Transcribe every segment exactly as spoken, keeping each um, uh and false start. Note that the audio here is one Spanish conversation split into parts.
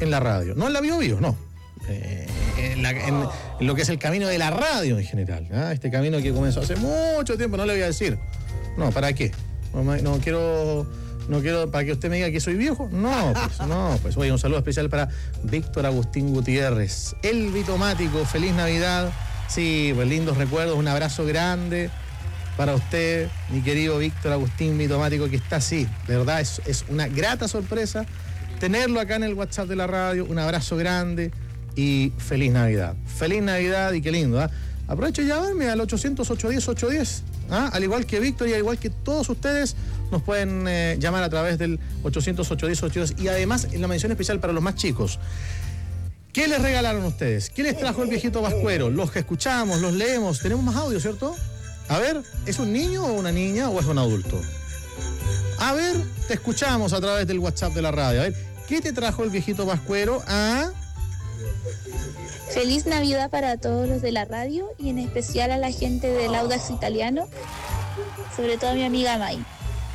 en la radio. No en la Bio Bio, no. Eh, en, la, en, en lo que es el camino de la radio en general. ¿eh? Este camino que comenzó hace mucho tiempo, no le voy a decir. No, ¿para qué? No, no quiero... No quiero para que usted me diga que soy viejo. No, pues, no, pues. Oye, un saludo especial para Víctor Agustín Gutiérrez, el Vitomático. Feliz Navidad. Sí, pues lindos recuerdos. Un abrazo grande para usted, mi querido Víctor Agustín Vitomático, que está así. De verdad, es, es una grata sorpresa tenerlo acá en el WhatsApp de la radio. Un abrazo grande y feliz Navidad. Feliz Navidad y qué lindo, ¿eh? Aprovecho y llamarme al ochocientos, ochocientos diez, ochocientos diez. ¿Ah? Al igual que Víctor y al igual que todos ustedes, nos pueden eh, llamar a través del ochocientos, ochocientos diez, ochocientos diez. Y además, en la mención especial para los más chicos. ¿Qué les regalaron ustedes? ¿Qué les trajo el viejito Pascuero? Los que escuchamos, los leemos. Tenemos más audio, ¿cierto? A ver, ¿es un niño o una niña o es un adulto? A ver, te escuchamos a través del WhatsApp de la radio. A ver, ¿qué te trajo el viejito Pascuero? ¿Ah? Feliz Navidad para todos los de la radio y en especial a la gente del Audax Italiano, sobre todo a mi amiga May.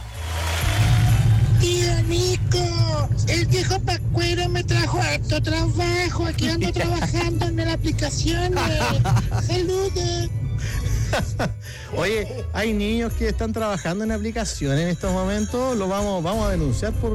Tío Nico, el viejo Pascuero me trajo harto trabajo, aquí ando trabajando en la aplicación. Saludos. Oye, hay niños que están trabajando en aplicaciones en estos momentos, lo vamos, vamos a denunciar por,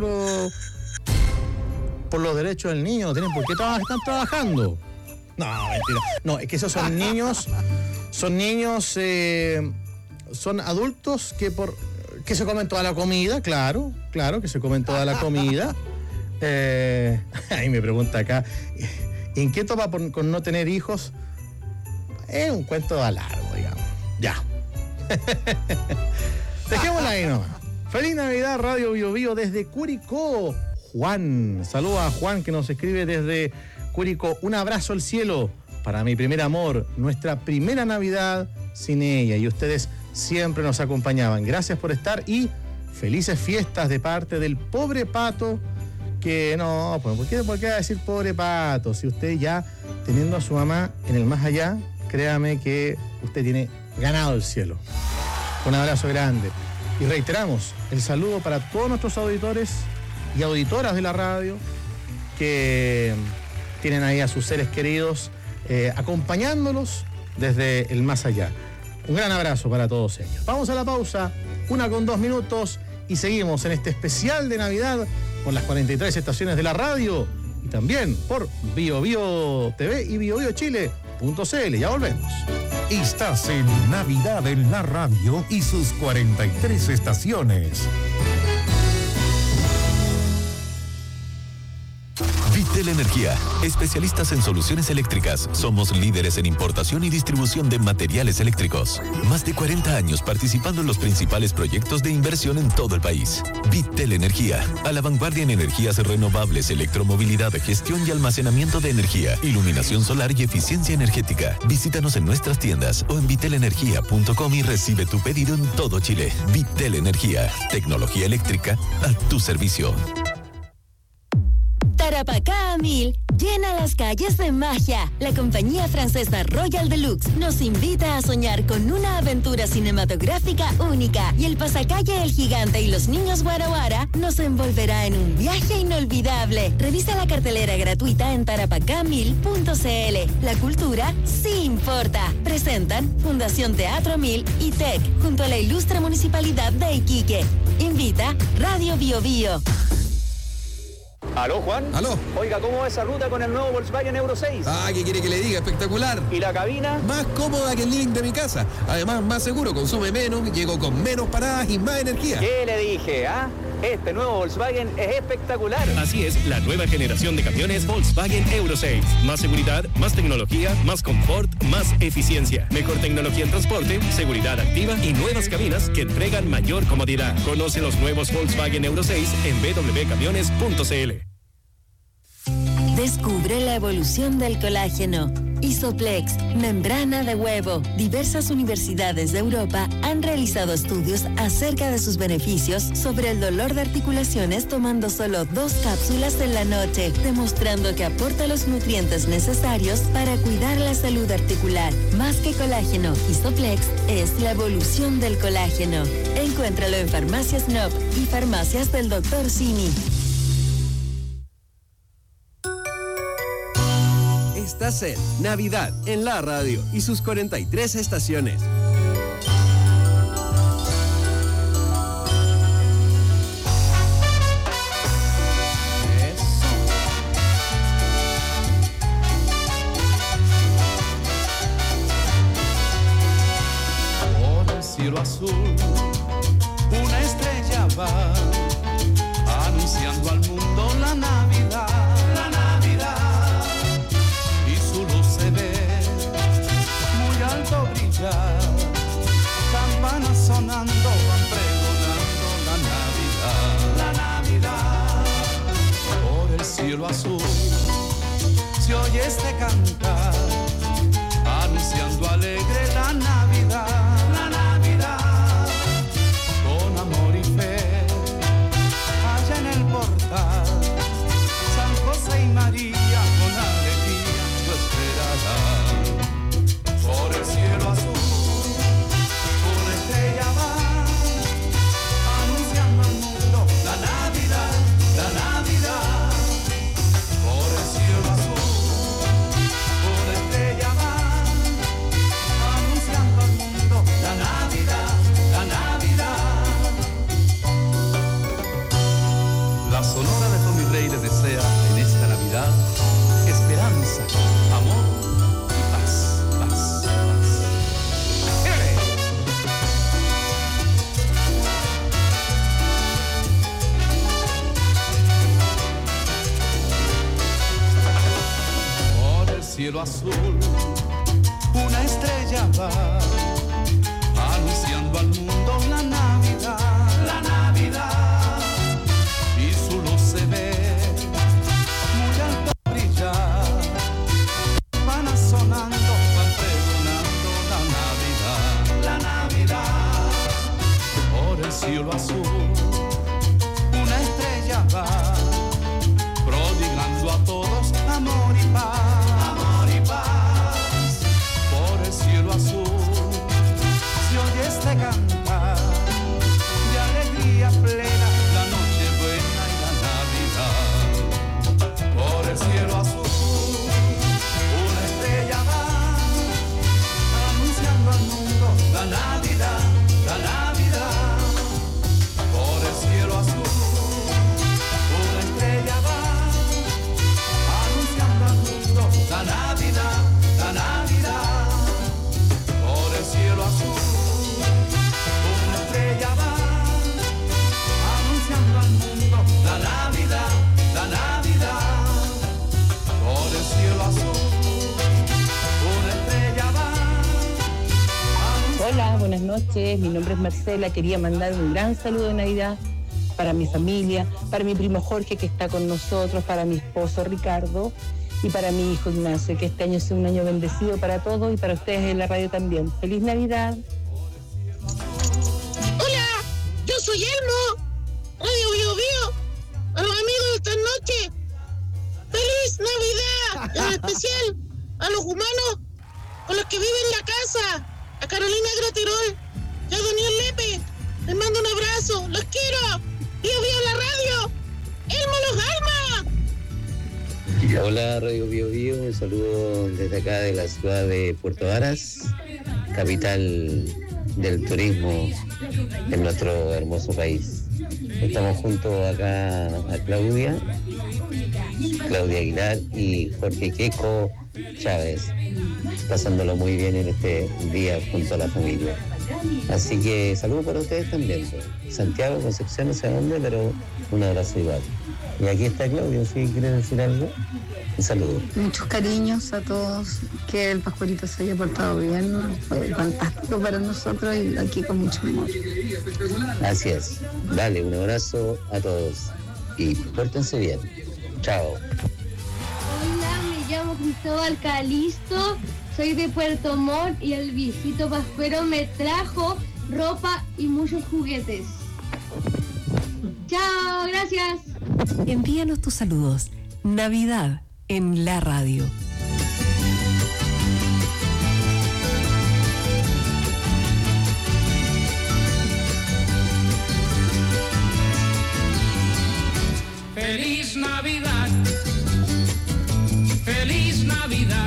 por los derechos del niño, no tienen por qué trabajar, están trabajando. No, mentira. No, es que esos son niños, son niños, eh, son adultos que por que se comen toda la comida, claro, claro, que se comen toda la comida. Eh, ahí me pregunta acá, ¿en qué toma por, con no tener hijos? Es un cuento a largo, digamos. Ya. Dejémosla ahí nomás. Feliz Navidad, Radio Bio Bio desde Curicó. Juan, saluda a Juan que nos escribe desde Curicó. Un abrazo al cielo para mi primer amor, nuestra primera Navidad sin ella, y ustedes siempre nos acompañaban. Gracias por estar y felices fiestas de parte del pobre Pato, que no, pues, ¿por qué, por qué decir pobre Pato? Si usted ya teniendo a su mamá en el más allá, créame que usted tiene ganado el cielo. Un abrazo grande. Y reiteramos el saludo para todos nuestros auditores y auditoras de la radio que tienen ahí a sus seres queridos eh, acompañándolos desde el más allá. Un gran abrazo para todos ellos. Vamos a la pausa, una con dos minutos, y seguimos en este especial de Navidad con las cuarenta y tres estaciones de la radio y también por Bio Bio T V y bio bio chile punto c l. Ya volvemos. Estás en Navidad en la radio y sus cuarenta y tres estaciones. Vitel Energía, especialistas en soluciones eléctricas. Somos líderes en importación y distribución de materiales eléctricos. Más de cuarenta años participando en los principales proyectos de inversión en todo el país. Vitel Energía, a la vanguardia en energías renovables, electromovilidad, gestión y almacenamiento de energía, iluminación solar y eficiencia energética. Visítanos en nuestras tiendas o en vitel energía punto com y recibe tu pedido en todo Chile. Vitel Energía, tecnología eléctrica a tu servicio. Tarapacá a mil, llena las calles de magia. La compañía francesa Royal Deluxe nos invita a soñar con una aventura cinematográfica única. Y el pasacalle El Gigante y los niños Guara Guara nos envolverá en un viaje inolvidable. Revisa la cartelera gratuita en tarapacá mil punto c l. La cultura sí importa. Presentan Fundación Teatro Mil y T E C, junto a la ilustre Municipalidad de Iquique. Invita Radio Bio Bio. ¿Aló, Juan? ¿Aló? Oiga, ¿cómo va esa ruta con el nuevo Volkswagen Euro seis? Ah, ¿qué quiere que le diga? Espectacular. ¿Y la cabina? Más cómoda que el living de mi casa. Además, más seguro, consume menos, llego con menos paradas y más energía. ¿Qué le dije, ah? Este nuevo Volkswagen es espectacular. Así es, la nueva generación de camiones Volkswagen Euro seis. Más seguridad, más tecnología, más confort, más eficiencia. Mejor tecnología en transporte, seguridad activa y nuevas cabinas que entregan mayor comodidad. Conoce los nuevos Volkswagen Euro seis en b w camiones punto c l. Descubre la evolución del colágeno. Isoplex, membrana de huevo. Diversas universidades de Europa han realizado estudios acerca de sus beneficios sobre el dolor de articulaciones tomando solo dos cápsulas en la noche, demostrando que aporta los nutrientes necesarios para cuidar la salud articular. Más que colágeno, Isoplex es la evolución del colágeno. Encuéntralo en Farmacias N O P y Farmacias del doctor Simi. Estás en Navidad en la radio y sus cuarenta y tres estaciones. Por el cielo azul, una estrella va anunciando al mundo la Navidad. La Navidad. Y su luz se ve muy alto brillar. Campanas sonando van pregonando la Navidad. La Navidad. Por el cielo azul se oye este cantar, anunciando alegre la Navidad. La Navidad. Con amor y fe allá en el portal, San José y María con alegría lo esperarán. Por el cielo azul una estrella va anunciando al mundo la Navidad, la Navidad. Por el cielo azul una estrella va anunciando al mundo la Navidad, la Navidad. La Sonora de Tommy Rey les desea en esta Navidad esperanza, amor y paz, paz, paz. ¡Mírale! Por el cielo azul una estrella va anunciando al mundo la Navidad, la Navidad. Y su luz se ve muy alto brillar. Van sonando, van pregonando la Navidad, la Navidad. Por el cielo azul una estrella va prodigando a todos amor y paz, amor y paz. Por el cielo azul se oye este cantar de alegría plena, la noche buena y la Navidad. Por el cielo azul una estrella va anunciando al mundo la Navidad, la Navidad. Por el cielo azul una estrella va anunciando al mundo la Navidad, la Navidad. Por el cielo azul una estrella va anunciando al mundo la Navidad, la Navidad. Por el cielo azul una estrella va. Hola, buenas noches. Mi nombre es Marcela. Quería mandar un gran saludo de Navidad para mi familia, para mi primo Jorge que está con nosotros, para mi esposo Ricardo y para mi hijo Ignacio. Que este año sea un año bendecido para todos y para ustedes en la radio también. ¡Feliz Navidad! Hola, yo soy Elmo. Radio Bio Bio. A los amigos de esta noche, ¡feliz Navidad! En especial a los humanos con los que viven en la casa. A Carolina Gratirol y a Daniel Lepe. Les mando un abrazo. ¡Los quiero! ¡Bio Bio la radio! ¡Elmo los alma! Hola Radio Bio Bio, un saludo desde acá de la ciudad de Puerto Varas, capital del turismo en nuestro hermoso país. Estamos junto acá a Claudia, Claudia Aguilar y Jorge Queco Chávez, pasándolo muy bien en este día junto a la familia. Así que saludos para ustedes también. Santiago, Concepción, no sé dónde, pero un abrazo igual. Y aquí está Claudio, si quiere decir algo, un saludo. Muchos cariños a todos, que el Pascualito se haya portado bien, fue fantástico para nosotros y aquí con mucho amor. Así es. Dale, un abrazo a todos y pórtense bien. Chao. Hola, me llamo Cristóbal Calisto, soy de Puerto Montt y el viejito Pascuero me trajo ropa y muchos juguetes. Chao, gracias. Envíanos tus saludos. Navidad en la radio. Feliz Navidad, feliz Navidad.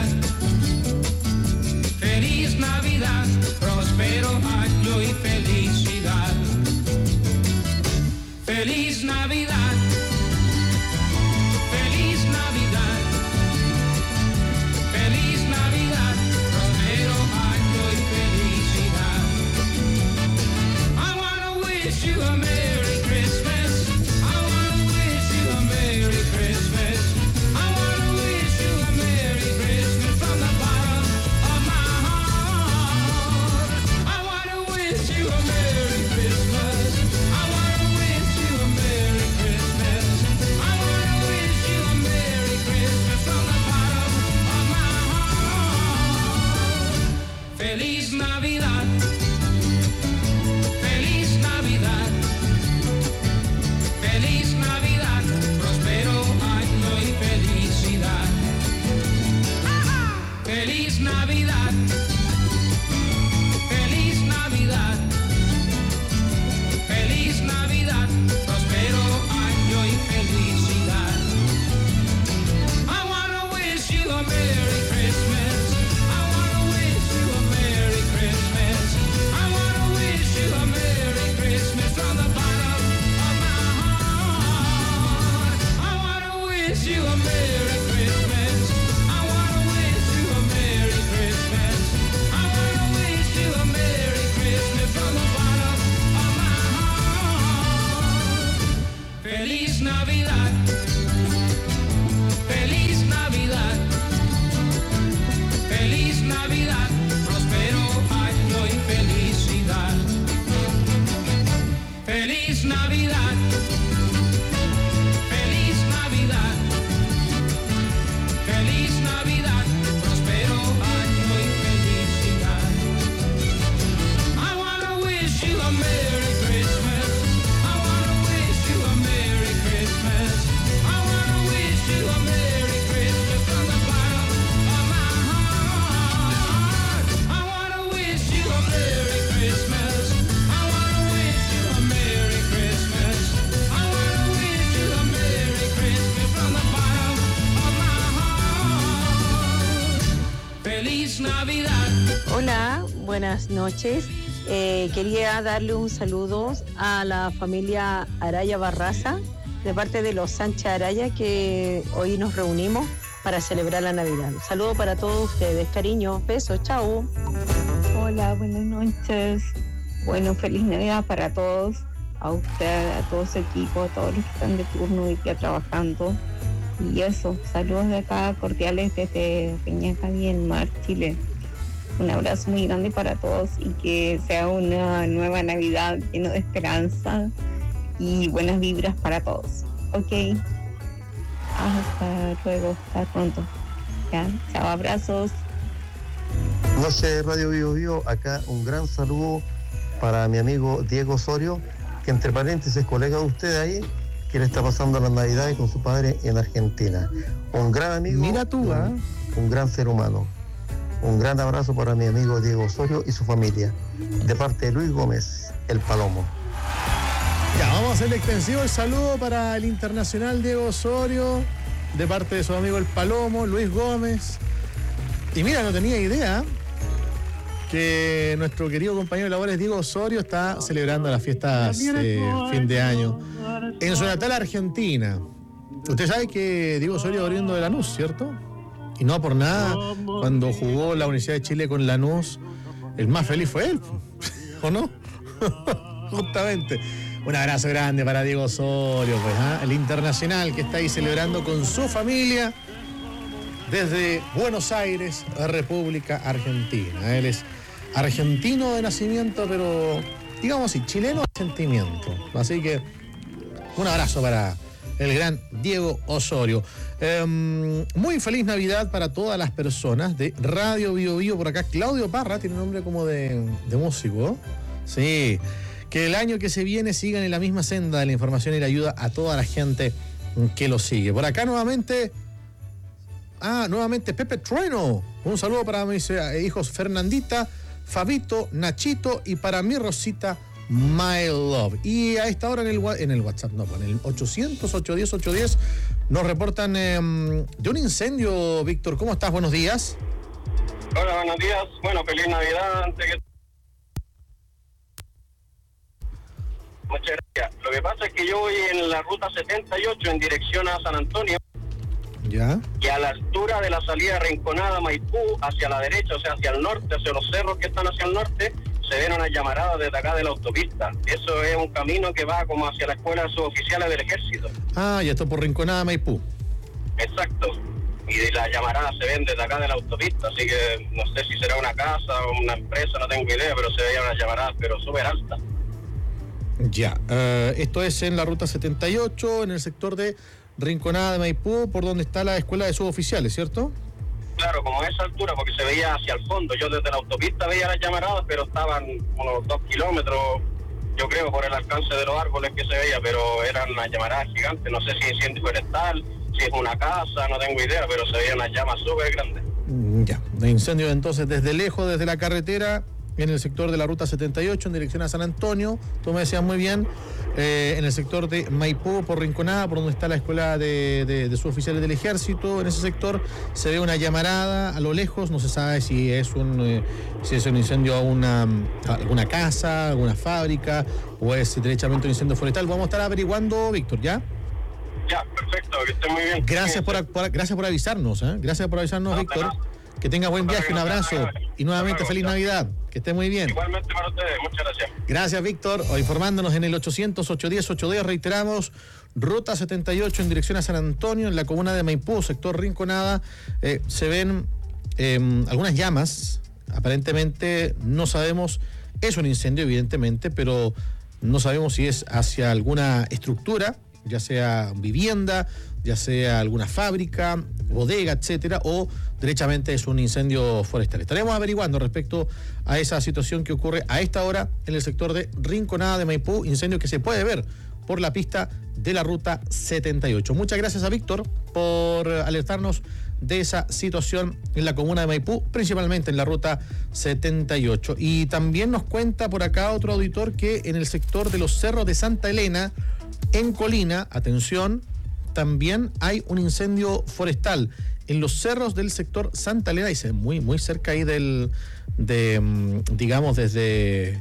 you a Merry Christmas. I wanna wish you a Merry Christmas. I wanna wish you a Merry Christmas from the bottom of my heart. Feliz Navidad. Feliz Navidad. Feliz Navidad. Próspero año y felicidad. Feliz Navidad. Feliz Navidad. Feliz Navidad. Próspero año y felicidad. I wanna wish you a Merry Christmas. I wanna wish you a Merry Christmas. I wanna wish you a Merry Christmas from the bottom of my heart. I wanna wish you a Merry Christmas. I wanna wish you a Merry Christmas. I wanna wish you a Merry Christmas from the bottom of my heart. Feliz Navidad. Hola, buenas noches. Eh, quería darle un saludo a la familia Araya Barraza, de parte de los Sánchez Araya, que hoy nos reunimos para celebrar la Navidad. Un saludo para todos ustedes, cariño, besos, chao. Hola, buenas noches. Bueno, feliz Navidad para todos, a usted, a todo su equipo, a todos los que están de turno y que trabajando. Y eso, saludos de acá, cordiales desde Peñacaví, en Mar, Chile. Un abrazo muy grande para todos y que sea una nueva Navidad llena de esperanza y buenas vibras para todos. Ok. Hasta luego, hasta pronto. Ya, chao, abrazos. Noche Radio Bio Bio, acá un gran saludo para mi amigo Diego Osorio, que entre paréntesis es colega de usted ahí, que le está pasando las Navidades con su padre en Argentina. Un gran amigo. Mira tú, ¿eh? un, un gran ser humano. Un gran abrazo para mi amigo Diego Osorio y su familia, de parte de Luis Gómez, el Palomo. Ya, vamos a hacerle extensivo el saludo para el internacional Diego Osorio, de parte de su amigo el Palomo, Luis Gómez. Y mira, no tenía idea que nuestro querido compañero de labores Diego Osorio está celebrando las fiestas eh, fin de año en su natal Argentina. Usted sabe que Diego Osorio es oriundo de Lanús, ¿cierto? Y no por nada, cuando jugó la Universidad de Chile con Lanús, el más feliz fue él, ¿o no? Justamente. Un abrazo grande para Diego Osorio, pues, ¿eh? El internacional que está ahí celebrando con su familia desde Buenos Aires, República Argentina. Él es argentino de nacimiento, pero digamos así, chileno de sentimiento. Así que un abrazo para el gran Diego Osorio. Um, muy feliz Navidad para todas las personas de Radio Bio Bio. Por acá Claudio Parra, tiene un nombre como de, de músico. Sí. Que el año que se viene sigan en la misma senda de la información y la ayuda a toda la gente que lo sigue. Por acá nuevamente, ah, nuevamente Pepe Trueno. Un saludo para mis eh, hijos Fernandita, Fabito, Nachito y para mi Rosita, My Love. Y a esta hora en el, en el WhatsApp, no, en el ochocientos, ochocientos diez, ochocientos diez nos reportan eh, de un incendio. Víctor, ¿cómo estás? Buenos días. Hola, buenos días. Bueno, feliz Navidad. Antes que... Muchas gracias. Lo que pasa es que yo voy en la ruta setenta y ocho en dirección a San Antonio. Ya. Y a la altura de la salida Rinconada, Maipú, hacia la derecha, o sea, hacia el norte, hacia los cerros que están hacia el norte, se ven unas llamaradas desde acá de la autopista. Eso es un camino que va como hacia la escuela de suboficiales del ejército. Ah, ya está por Rinconada, Maipú. Exacto. Y las llamaradas se ven desde acá de la autopista, así que no sé si será una casa o una empresa, no tengo idea, pero se veían unas llamaradas, pero súper altas. Ya, uh, esto es en la ruta setenta y ocho, en el sector de Rinconada de Maipú, por donde está la escuela de suboficiales, ¿cierto? Claro, como a esa altura, porque se veía hacia el fondo. Yo desde la autopista veía las llamaradas, pero estaban unos dos kilómetros, yo creo, por el alcance de los árboles que se veía, pero eran unas llamaradas gigantes. No sé si es incendio forestal, si es una casa, no tengo idea, pero se veían unas llamas súper grandes. Ya, de incendio entonces desde lejos, desde la carretera, en el sector de la ruta setenta y ocho en dirección a San Antonio, tú me decías muy bien, eh, en el sector de Maipú por Rinconada, por donde está la escuela de, de, de suboficiales del ejército, en ese sector se ve una llamarada a lo lejos, no se sabe si es un eh, si es un incendio a una, a alguna casa, alguna fábrica, o es derechamente un incendio forestal. Vamos a estar averiguando, Víctor, ¿ya? Ya, perfecto, que esté muy bien. Gracias por, por, gracias por avisarnos, ¿eh? Gracias por avisarnos, no, Víctor. Que tenga buen viaje, un abrazo. Y nuevamente, feliz Navidad. Que esté muy bien. Igualmente para ustedes, muchas gracias. Gracias, Víctor. O informándonos en el ochocientos, ochocientos diez, ochocientos diez, reiteramos, ruta setenta y ocho en dirección a San Antonio, en la comuna de Maipú, sector Rinconada, eh, se ven eh, algunas llamas. Aparentemente no sabemos, es un incendio evidentemente, pero no sabemos si es hacia alguna estructura, ya sea vivienda, ya sea alguna fábrica, bodega, etcétera, o derechamente es un incendio forestal. Estaremos averiguando respecto a esa situación que ocurre a esta hora en el sector de Rinconada de Maipú, incendio que se puede ver por la pista de la ruta setenta y ocho. Muchas gracias a Víctor por alertarnos de esa situación en la comuna de Maipú, principalmente en la ruta setenta y ocho. Y también nos cuenta por acá otro auditor que en el sector de los cerros de Santa Elena, en Colina, atención, también hay un incendio forestal en los cerros del sector Santa Elena, y muy, muy cerca ahí del, de, digamos, desde,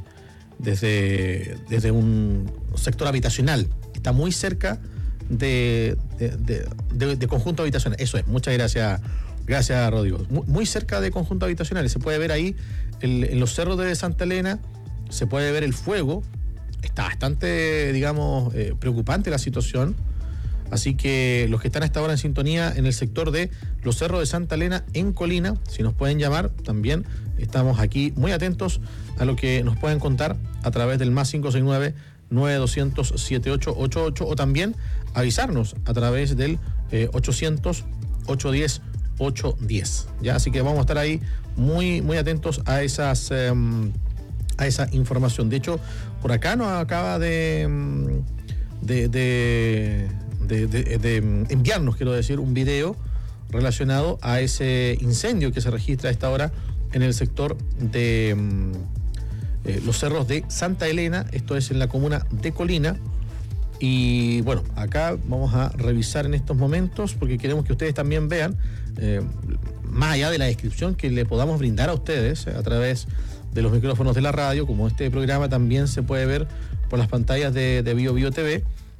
desde, desde un sector habitacional. Está muy cerca de, de, de, de, de conjunto habitacional. Eso es, muchas gracias, gracias Rodrigo. Muy, muy cerca de conjunto habitacional. Se puede ver ahí, el, en los cerros de Santa Elena, se puede ver el fuego. Está bastante, digamos, eh, preocupante la situación. Así que los que están hasta ahora en sintonía en el sector de los cerros de Santa Elena en Colina, si nos pueden llamar, también estamos aquí muy atentos a lo que nos pueden contar a través del más cinco seis nueve, nueve dos cero cero, siete ocho ocho ocho, o también avisarnos a través del eh, ochocientos, ochocientos diez, ochocientos diez. ¿Ya? Así que vamos a estar ahí muy, muy atentos a esas eh, a esa información. De hecho, por acá nos acaba de de, de De, de, de enviarnos, quiero decir, un video relacionado a ese incendio que se registra a esta hora en el sector de eh, los cerros de Santa Elena, esto es en la comuna de Colina. Y bueno, acá vamos a revisar en estos momentos porque queremos que ustedes también vean, eh, más allá de la descripción que le podamos brindar a ustedes eh, a través de los micrófonos de la radio, como este programa también se puede ver por las pantallas de, de Bio Bio T V.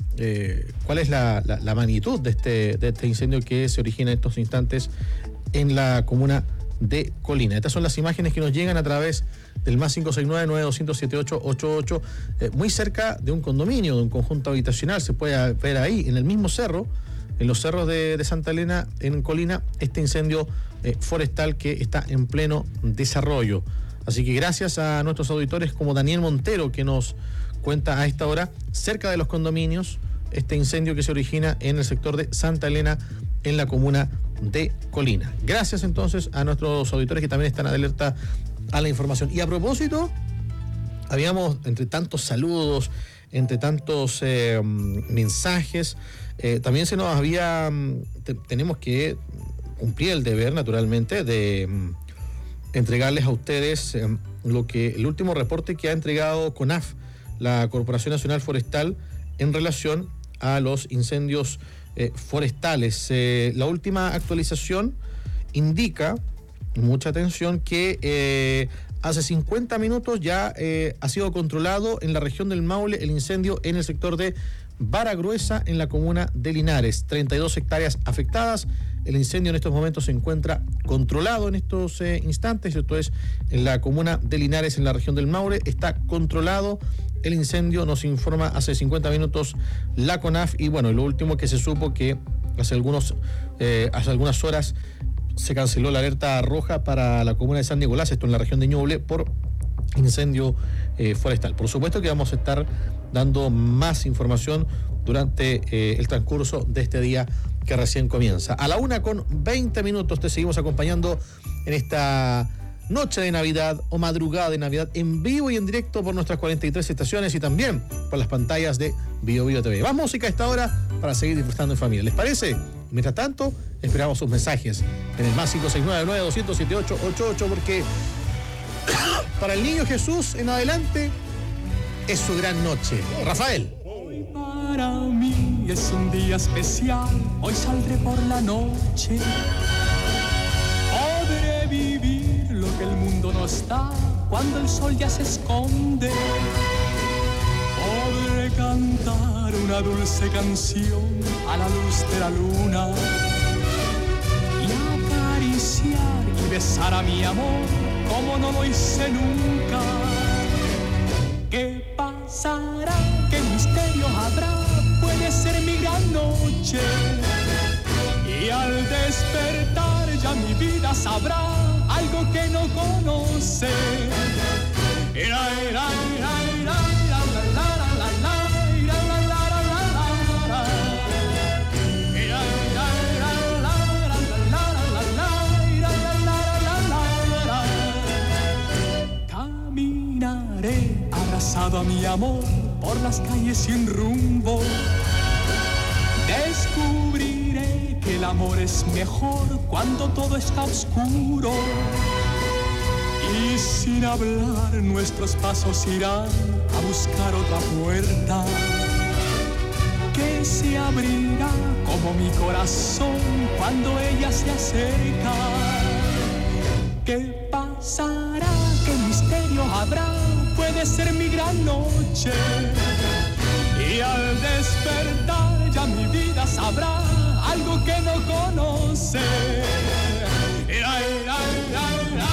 Eh, cuál es la, la, la magnitud de este, de este incendio que se origina en estos instantes en la comuna de Colina. Estas son las imágenes que nos llegan a través del más cinco seis nueve, nueve dos cero cero, siete ocho ocho ocho, eh, muy cerca de un condominio, de un conjunto habitacional. Se puede ver ahí, en el mismo cerro, en los cerros de, de Santa Elena, en Colina, este incendio eh, forestal que está en pleno desarrollo. Así que gracias a nuestros auditores como Daniel Montero, que nos cuenta a esta hora, cerca de los condominios, este incendio que se origina en el sector de Santa Elena, en la comuna de Colina. Gracias entonces a nuestros auditores que también están alerta a la información. Y a propósito, habíamos, entre tantos saludos, entre tantos eh, mensajes, eh, también se nos había, te, tenemos que cumplir el deber, naturalmente, de entregarles a ustedes eh, lo que el último reporte que ha entregado CONAF, la Corporación Nacional Forestal, en relación a los incendios eh, forestales. Eh, la última actualización indica, mucha atención, que eh, hace cincuenta minutos ya eh, ha sido controlado en la región del Maule el incendio en el sector de Vara Gruesa, en la comuna de Linares. treinta y dos hectáreas afectadas. El incendio en estos momentos se encuentra controlado en estos eh, instantes. Esto es en la comuna de Linares, en la región del Maule. Está controlado el incendio, nos informa hace cincuenta minutos la CONAF. Y bueno, lo último que se supo, que hace, algunos, eh, hace algunas horas se canceló la alerta roja para la comuna de San Nicolás, esto en la región de Ñuble, por incendio eh, forestal. Por supuesto que vamos a estar dando más información durante eh, el transcurso de este día que recién comienza. A la una con veinte minutos te seguimos acompañando en esta noche de Navidad o madrugada de Navidad, en vivo y en directo por nuestras cuarenta y tres estaciones y también por las pantallas de Bio Bio T V. Más música a esta hora para seguir disfrutando en familia. ¿Les parece? Mientras tanto, esperamos sus mensajes en el más cinco seis nueve, nueve dos cero cero, siete ocho ocho ocho, porque para el niño Jesús en adelante es su gran noche. Rafael. Hoy para mí es un día especial, hoy saldré por la noche. Podré vivir lo que el mundo no está cuando el sol ya se esconde. Podré cantar una dulce canción a la luz de la luna y acariciar y besar a mi amor como no lo hice nunca. ¿Qué pasará? ¿Qué misterio habrá? Puede ser mi gran noche y al despertar ya mi vida sabrá algo que no conoce. Era, era, era, era. Caminaré abrazado a mi amor por las calles sin rumbo. Descubriré que el amor es mejor cuando todo está oscuro. Y sin hablar nuestros pasos irán a buscar otra puerta que se abrirá como mi corazón cuando ella se acerca. ¿Qué pasará? ¿Qué misterio habrá? Puede ser mi gran noche y al despertar ya mi vida sabrá algo que no conoce. Era, era, era, era.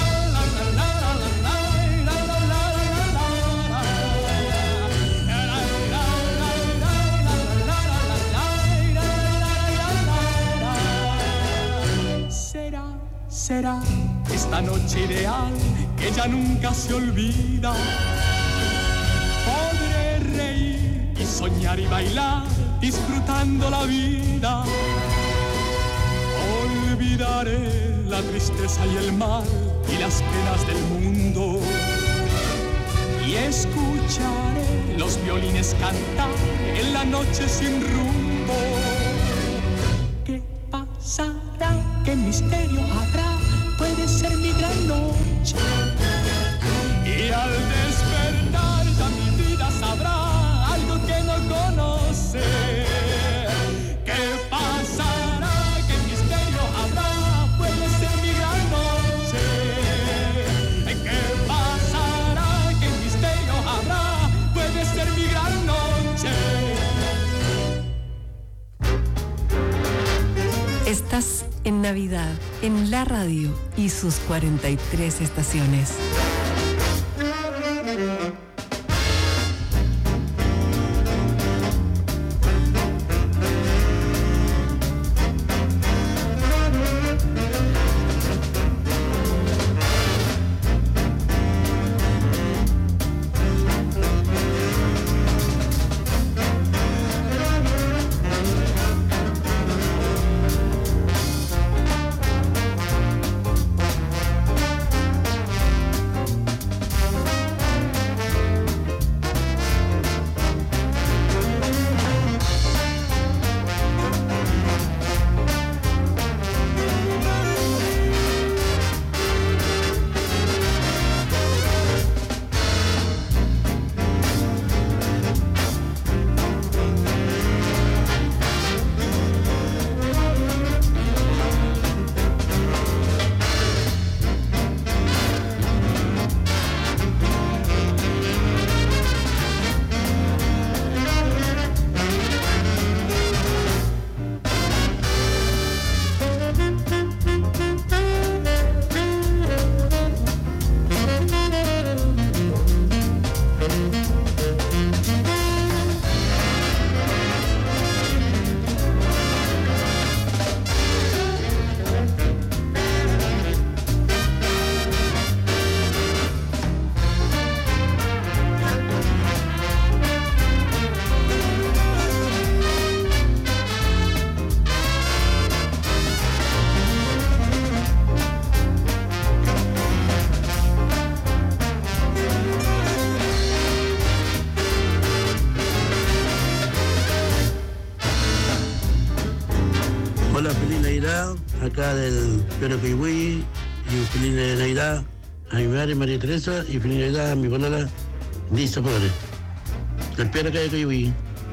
Será esta noche ideal que ya nunca se olvida. Podré reír y soñar y bailar disfrutando la vida. Olvidaré la tristeza y el mal y las penas del mundo y escucharé los violines cantar en la noche sin rumbo. ¿Qué pasará? ¿Qué misterio habrá? Puede ser mi gran noche y al despertar ya mi vida sabrá algo que no conoce. ¿Qué pasará? ¿Qué misterio habrá? Puede ser mi gran noche. ¿Qué pasará? ¿Qué misterio habrá? Puede ser mi gran noche. Estás en Navidad, en la radio y sus cuarenta y tres estaciones. Acá del Pero Kiwi y feliz Navidad a mi madre María Teresa y feliz Navidad a mi polola Lisa Flores del Pero Kiwi.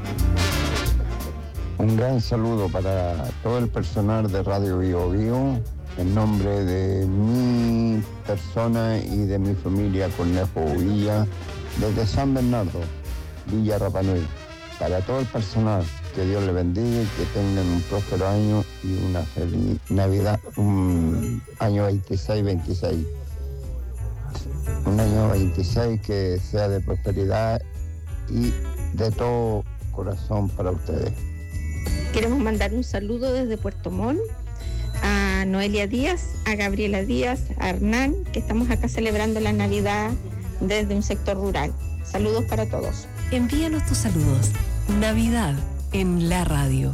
Un gran saludo para todo el personal de Radio Bio Bio en nombre de mi persona y de mi familia Cornejo Villa desde San Bernardo, Villa Rapa Nui. para todo el personal, que Dios le bendiga y que tengan un próspero año y una feliz Navidad, un año veintiséis veintiséis. Un año veintiséis que sea de prosperidad y de todo corazón para ustedes. Queremos mandar un saludo desde Puerto Montt a Noelia Díaz, a Gabriela Díaz, a Hernán, que estamos acá celebrando la Navidad desde un sector rural. Saludos para todos. Envíanos tus saludos. Navidad en la radio.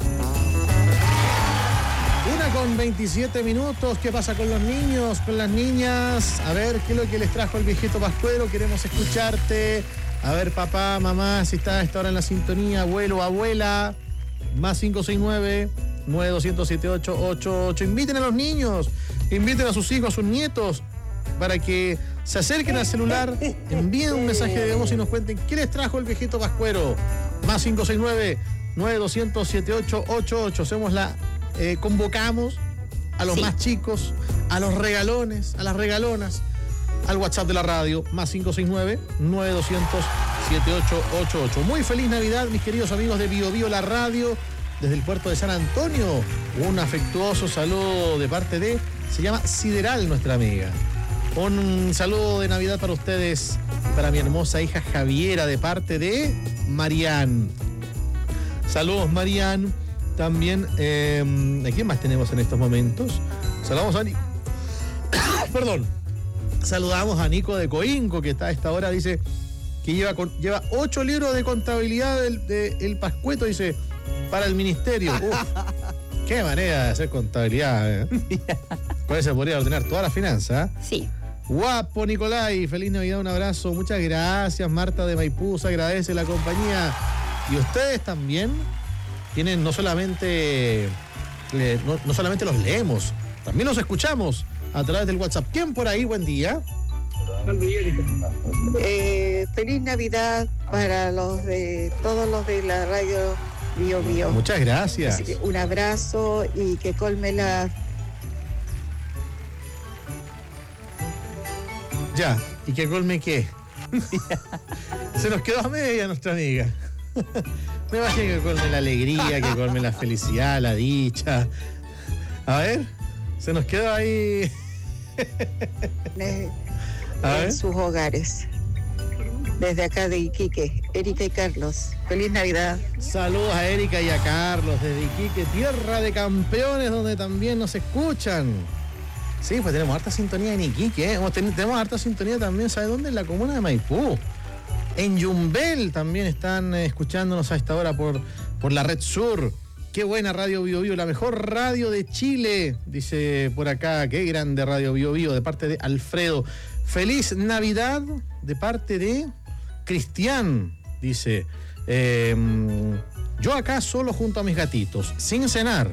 Una con veintisiete minutos. ¿Qué pasa con los niños, con las niñas? A ver, ¿qué es lo que les trajo el viejito pascuero? Queremos escucharte. A ver, papá, mamá, si está a esta hora en la sintonía, abuelo, abuela. Más cinco seis nueve, nueve dos cero siete ocho ocho ocho. Inviten a los niños, inviten a sus hijos, a sus nietos, para que se acerquen al celular, envíen un mensaje de voz y nos cuenten qué les trajo el viejito pascuero. Más cinco seis nueve, nueve dos cero siete ocho ocho ocho. Hacemos la, eh, convocamos a los sí. más chicos, a los regalones, a las regalonas, al WhatsApp de la radio, más cinco seis nueve, nueve dos cero siete ocho ocho ocho. Muy feliz Navidad, mis queridos amigos de Bio Bio, la radio, desde el puerto de San Antonio. Un afectuoso saludo de parte de, se llama Sideral, nuestra amiga. Un saludo de Navidad para ustedes, para mi hermosa hija Javiera, de parte de Marián. Saludos, Marián. También, eh, ¿a quién más tenemos en estos momentos? Saludamos a Nico. Perdón. Saludamos a Nico de Coinco, que está a esta hora, dice que lleva, con, lleva ocho libros de contabilidad del de, el Pascueto, dice, para el ministerio. Uf, qué manera de hacer contabilidad. ¿Eh? Con eso se podría ordenar toda la finanza. ¿Eh? Sí. Guapo, Nicolai, feliz Navidad, un abrazo, muchas gracias. Marta de Maipú se agradece la compañía. Y ustedes también tienen, no solamente le, no, no solamente los leemos, también los escuchamos a través del WhatsApp. ¿Quién por ahí? Buen día. Eh, feliz Navidad para los de todos los de la radio Bio Bio. Muchas gracias. Así que un abrazo y que colme la... Ya, ¿y que colme qué? Se nos quedó a media nuestra amiga. Me imagino que colme la alegría, que colme la felicidad, la dicha. A ver, se nos quedó ahí. en, A ver. en sus hogares. Desde acá de Iquique, Erika y Carlos. Feliz Navidad. Saludos a Erika y a Carlos desde Iquique, tierra de campeones, donde también nos escuchan. Sí, pues tenemos harta sintonía en Iquique, ¿eh? Tenemos harta sintonía también, ¿sabe dónde? En la comuna de Maipú. En Yumbel también están eh, escuchándonos a esta hora por, por la Red Sur. Qué buena Radio Bio Bio, la mejor radio de Chile, dice por acá. Qué grande Radio Bio Bio, de parte de Alfredo. Feliz Navidad de parte de Cristian, dice. Eh, yo acá solo junto a mis gatitos, sin cenar.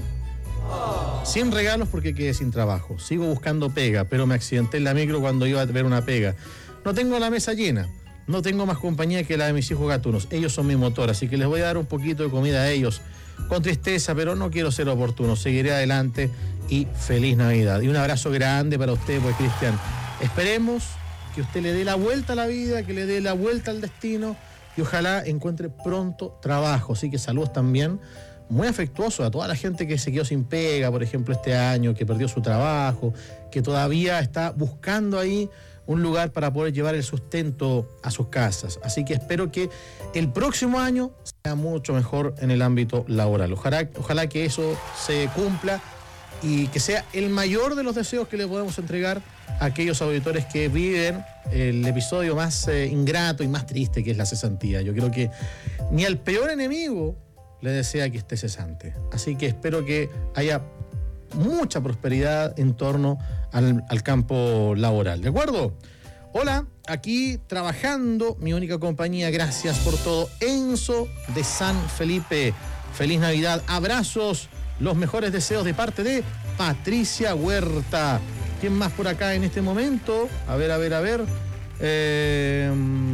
Sin regalos porque quedé sin trabajo. Sigo buscando pega, pero me accidenté en la micro cuando iba a ver una pega. No tengo la mesa llena. No tengo más compañía que la de mis hijos gatunos. Ellos son mi motor, así que les voy a dar un poquito de comida a ellos. Con tristeza, pero no quiero ser oportuno. Seguiré adelante y feliz Navidad. Y un abrazo grande para usted, pues, Cristian. Esperemos que usted le dé la vuelta a la vida, que le dé la vuelta al destino y ojalá encuentre pronto trabajo. Así que saludos también. Muy afectuoso a toda la gente que se quedó sin pega, por ejemplo, este año, que perdió su trabajo, que todavía está buscando ahí un lugar para poder llevar el sustento a sus casas. Así que espero que el próximo año sea mucho mejor en el ámbito laboral. Ojalá, ojalá que eso se cumpla y que sea el mayor de los deseos que le podemos entregar a aquellos auditores que viven el episodio más eh, ingrato y más triste, que es la cesantía. Yo creo que ni al peor enemigo le desea que esté cesante. Así que espero que haya mucha prosperidad en torno al, al campo laboral. ¿De acuerdo? Hola, aquí trabajando, mi única compañía, gracias por todo. Enzo de San Felipe. Feliz Navidad, abrazos, los mejores deseos de parte de Patricia Huerta. ¿Quién más por acá en este momento? A ver, a ver, a ver. Eh,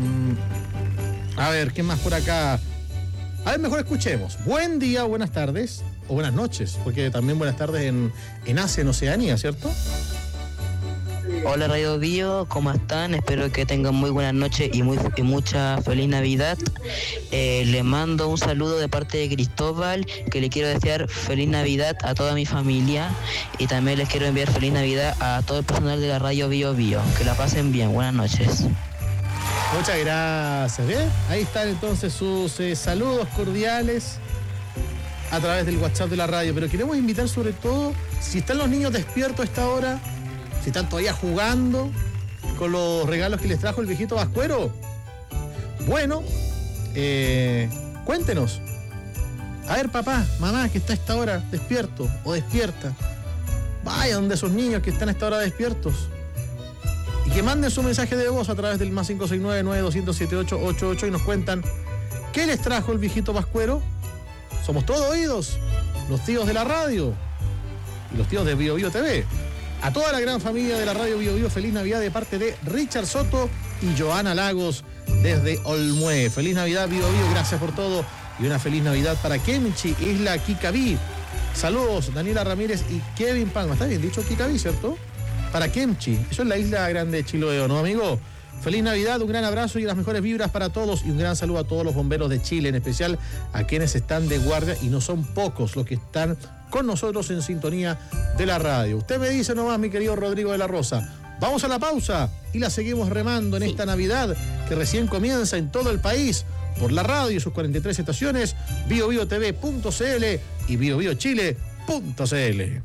a ver, ¿quién más por acá? A ver, mejor escuchemos. Buen día, buenas tardes, o buenas noches, porque también buenas tardes en, en Asia, en Oceanía, ¿cierto? Hola Radio Bio, ¿cómo están? Espero que tengan muy buenas noches y, muy, y mucha feliz Navidad. Eh, les mando un saludo de parte de Cristóbal, que le quiero desear feliz Navidad a toda mi familia y también les quiero enviar feliz Navidad a todo el personal de la Radio Bio Bio. Que la pasen bien, buenas noches. Muchas gracias. Bien, ahí están entonces sus eh, saludos cordiales a través del WhatsApp de la radio. Pero queremos invitar sobre todo, si están los niños despiertos a esta hora, si están todavía jugando con los regalos que les trajo el viejito Pascuero, bueno, eh, cuéntenos. A ver, papá, mamá, que está a esta hora despierto o despierta, vaya donde esos niños que están a esta hora despiertos y que manden su mensaje de voz a través del más cinco seis nueve, nueve dos cero siete ocho ocho ocho y nos cuentan qué les trajo el viejito Pascuero. Somos todos oídos, los tíos de la radio y los tíos de Bio Bio T V. A toda la gran familia de la Radio Bio Bio, feliz Navidad de parte de Richard Soto y Joana Lagos desde Olmué. Feliz Navidad, Bio Bio, gracias por todo y una feliz Navidad para Kemchi, Isla Kikaví. Saludos, Daniela Ramírez y Kevin Palma. ¿Está bien dicho Kikaví, cierto? Para Kemchi, eso es la isla grande de Chiloé, ¿no, amigo? Feliz Navidad, un gran abrazo y las mejores vibras para todos y un gran saludo a todos los bomberos de Chile, en especial a quienes están de guardia y no son pocos los que están con nosotros en sintonía de la radio. Usted me dice nomás, mi querido Rodrigo de la Rosa. Vamos a la pausa y la seguimos remando en esta Navidad que recién comienza en todo el país por la radio y sus cuarenta y tres estaciones, bio bio t v punto c l y bio bio chile punto c l.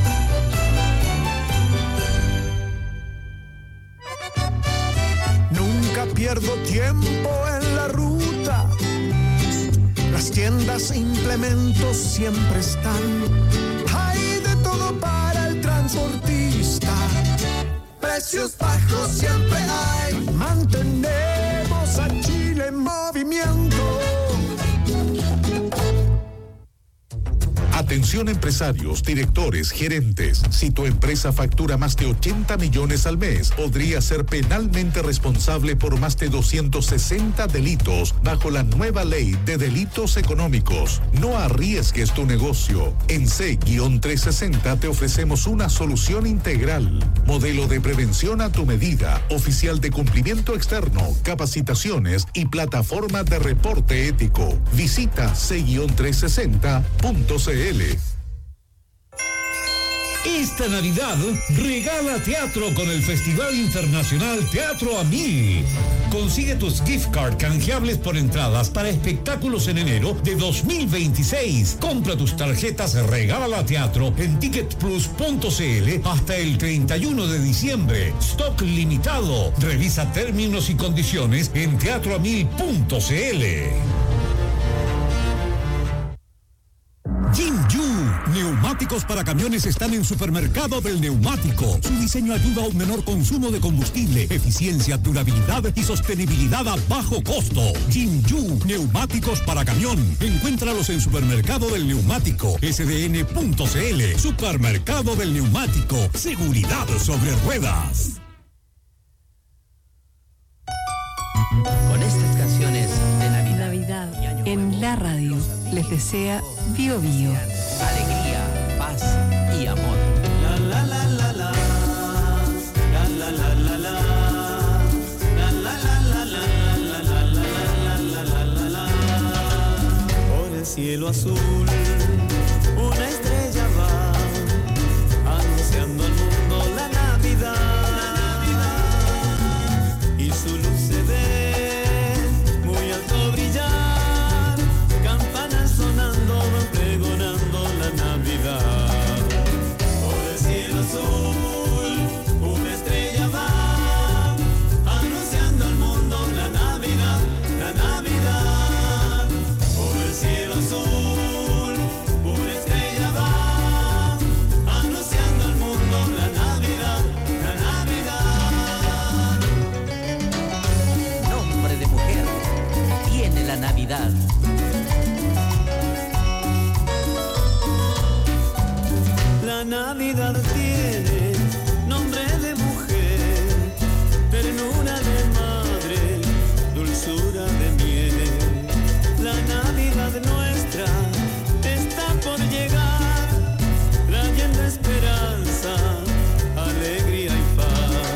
Nunca pierdo tiempo en la ruta. Las tiendas e implementos siempre están. Hay de todo para el transportista. Precios bajos siempre hay. Mantenemos a Chile en movimiento. Atención empresarios, directores, gerentes. Si tu empresa factura más de ochenta millones al mes, podría ser penalmente responsable por más de doscientos sesenta delitos bajo la nueva ley de delitos económicos. No arriesgues tu negocio. En C trescientos sesenta te ofrecemos una solución integral. Modelo de prevención a tu medida, oficial de cumplimiento externo, capacitaciones y plataforma de reporte ético. Visita C trescientos sesenta punto c l. Esta Navidad regala teatro con el Festival Internacional Teatro a Mil. Consigue tus gift card canjeables por entradas para espectáculos en enero de dos mil veintiséis. Compra tus tarjetas Regala Teatro en ticket plus punto c l hasta el treinta y uno de diciembre. Stock limitado. Revisa términos y condiciones en teatro a mil punto c l. Jinju, neumáticos para camiones están en Supermercado del Neumático. Su diseño ayuda a un menor consumo de combustible, eficiencia, durabilidad y sostenibilidad a bajo costo. Jinju, neumáticos para camión. Encuéntralos en Supermercado del Neumático, s d n punto c l. Supermercado del Neumático, seguridad sobre ruedas. Con estas canciones de Navidad, Navidad en la radio les desea Bio Bio. Alegría, paz y amor. La la la la la, la la la la la, la la la la la, la la la la la la la. Por el cielo azul, una estrella va anunciando al mundo la Navidad. Y su luz se ve muy alto brillar, campanas sonando van pregonando la Navidad. Por el cielo azul, una estrella va anunciando al mundo la Navidad, la Navidad. Por el cielo azul, una estrella va anunciando al mundo la Navidad, la Navidad. Nombre de mujer tiene la Navidad. La Navidad tiene nombre de mujer, ternura de madre, dulzura de miel. La Navidad nuestra está por llegar, trayendo esperanza, alegría y paz.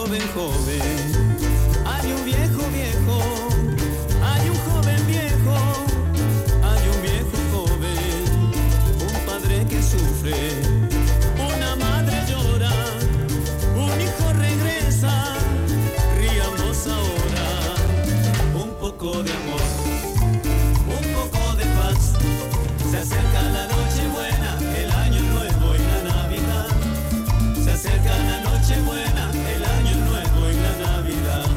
joven, joven. Hay un viejo, viejo. Hay un joven, viejo. Hay un viejo, joven. Un padre que sufre. Una madre llora. Un hijo regresa. Riamos ahora. Un poco de amor. Un poco de paz. Se acerca la noche buena, el año nuevo y la Navidad. Se acerca la noche buena, el año nuevo y la Navidad.